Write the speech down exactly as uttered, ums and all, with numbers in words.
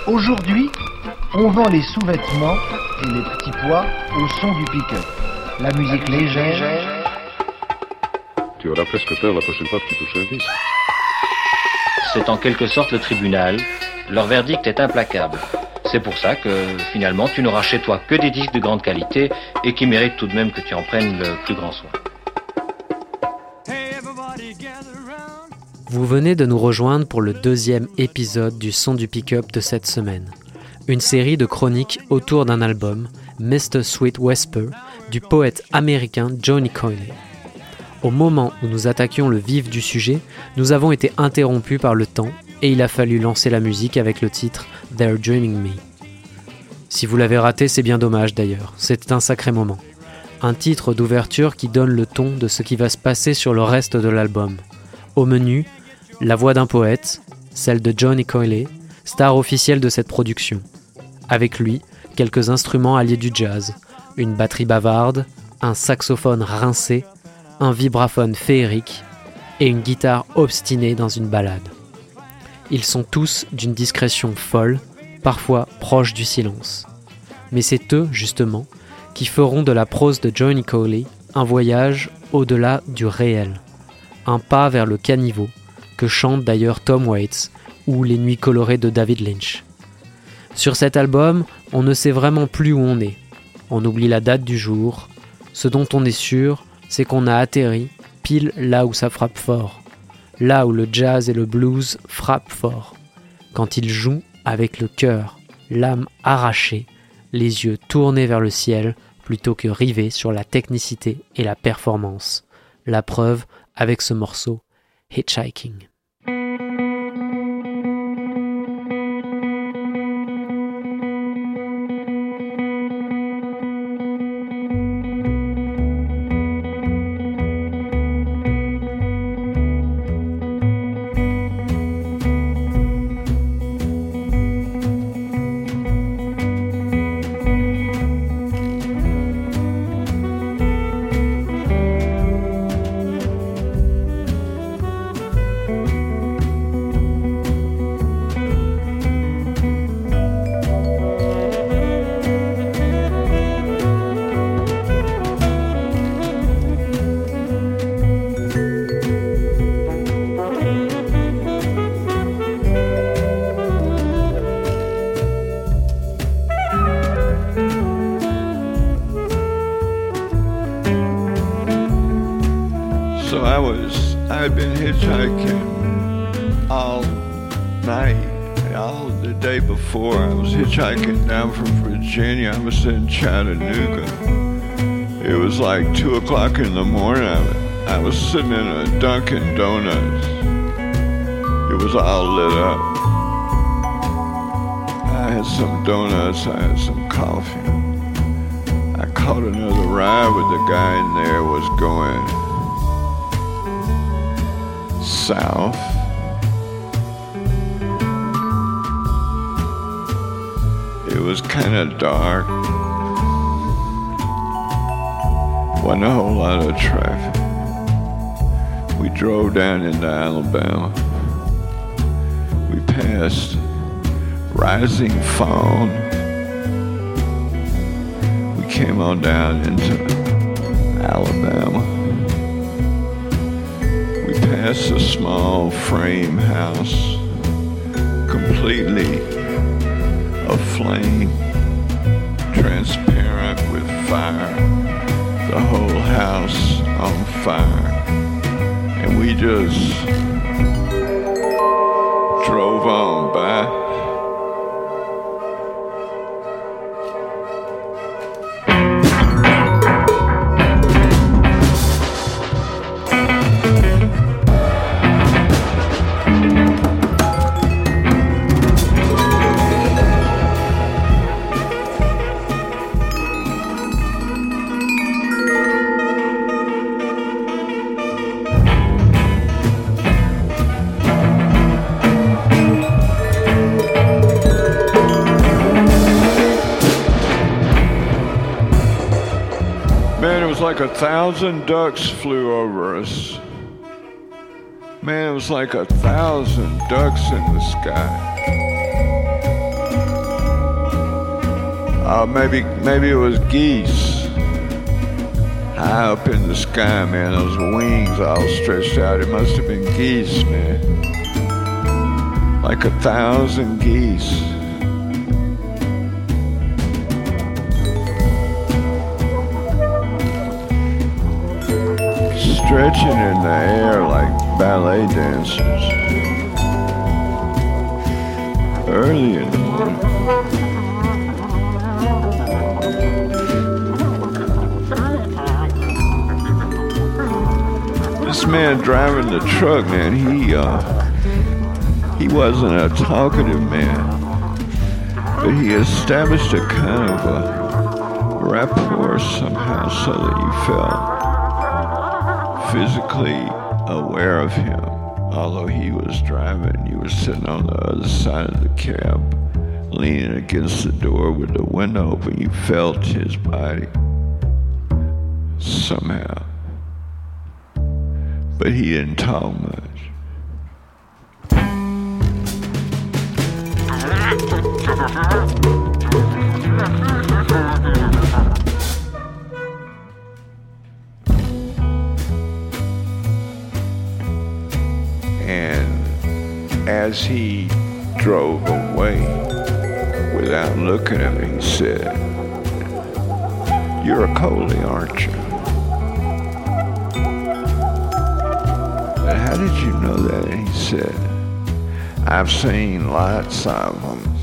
Aujourd'hui, on vend les sous-vêtements et les petits pois au son du pick-up. La musique légère. Tu auras presque peur la prochaine fois que tu touches un disque. C'est en quelque sorte le tribunal. Leur verdict est implacable. C'est pour ça que, finalement, tu n'auras chez toi que des disques de grande qualité et qui méritent tout de même que tu en prennes le plus grand soin. Vous venez de nous rejoindre pour le deuxième épisode du Son du Pick-up de cette semaine. Une série de chroniques autour d'un album, mister Sweet Whisper, du poète américain Johnny Coyle. Au moment où nous attaquions le vif du sujet, nous avons été interrompus par le temps et il a fallu lancer la musique avec le titre « They're Dreaming Me ». Si vous l'avez raté, c'est bien dommage d'ailleurs, c'était un sacré moment. Un titre d'ouverture qui donne le ton de ce qui va se passer sur le reste de l'album. Au menu, la voix d'un poète, celle de Johnny Coyle, star officielle de cette production. Avec lui, quelques instruments alliés du jazz, une batterie bavarde, un saxophone rincé, un vibraphone féerique et une guitare obstinée dans une ballade. Ils sont tous d'une discrétion folle, parfois proche du silence. Mais c'est eux, justement, qui feront de la prose de Johnny Coyle un voyage au-delà du réel. Un pas vers le caniveau, que chante d'ailleurs Tom Waits, ou les nuits colorées de David Lynch. Sur cet album, on ne sait vraiment plus où on est. On oublie la date du jour. Ce dont on est sûr, c'est qu'on a atterri pile là où ça frappe fort. Là où le jazz et le blues frappent fort. Quand ils jouent avec le cœur, l'âme arrachée, les yeux tournés vers le ciel plutôt que rivés sur la technicité et la performance. La preuve avec ce morceau, Hitchhiking. So I was, I'd been hitchhiking all night, all the day before. I was hitchhiking down from Virginia. I was in Chattanooga. It was like two o'clock in the morning. I, I was sitting in a Dunkin' Donuts. It was all lit up. I had some donuts, I had some coffee. I caught another ride with the guy in there was going south. It was kind of dark. Wasn't a whole lot of traffic. We drove down into Alabama. We passed Rising Fawn. We came on down into Alabama. Past a small frame house, completely aflame, transparent with fire, the whole house on fire. And we just drove on by. Like a thousand ducks flew over us. Man, it was like a thousand ducks in the sky. Uh, maybe, maybe it was geese. High up in the sky, man, those wings all stretched out. It must have been geese, man. Like a thousand geese. Stretching in the air like ballet dancers. Early in the morning. This man driving the truck, man, he uh, he wasn't a talkative man, but he established a kind of a rapport somehow so that you felt physically aware of him. Although he was driving, you were sitting on the other side of the cab, leaning against the door with the window open. You felt his body somehow. But he didn't talk much. And as he drove away, without looking at me, he said, "You're a Coley, aren't you?" How did you know that? And he said, "I've seen lots of them."